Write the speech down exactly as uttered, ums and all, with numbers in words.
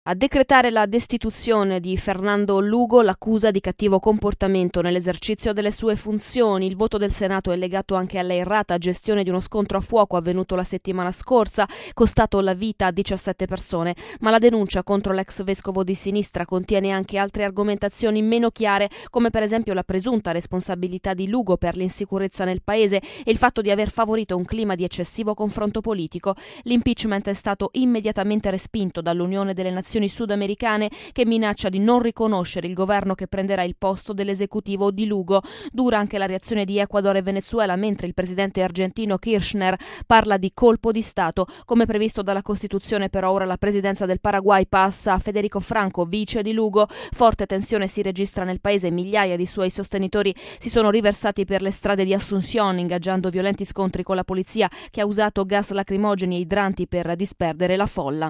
A decretare la destituzione di Fernando Lugo l'accusa di cattivo comportamento nell'esercizio delle sue funzioni. Il voto del Senato è legato anche alla errata gestione di uno scontro a fuoco avvenuto la settimana scorsa, costato la vita a diciassette persone, ma la denuncia contro l'ex vescovo di sinistra contiene anche altre argomentazioni meno chiare, come per esempio la presunta responsabilità di Lugo per l'insicurezza nel paese e il fatto di aver favorito un clima di eccessivo confronto politico. L'impeachment è stato immediatamente respinto dall'Unione delle Nazioni sudamericane, che minaccia di non riconoscere il governo che prenderà il posto dell'esecutivo di Lugo. Dura anche la reazione di Ecuador e Venezuela, mentre il presidente argentino Kirchner parla di colpo di Stato. Come previsto dalla Costituzione, per ora la presidenza del Paraguay passa a Federico Franco, vice di Lugo. Forte tensione si registra nel paese, migliaia di suoi sostenitori si sono riversati per le strade di Asunción, ingaggiando violenti scontri con la polizia, che ha usato gas lacrimogeni e idranti per disperdere la folla.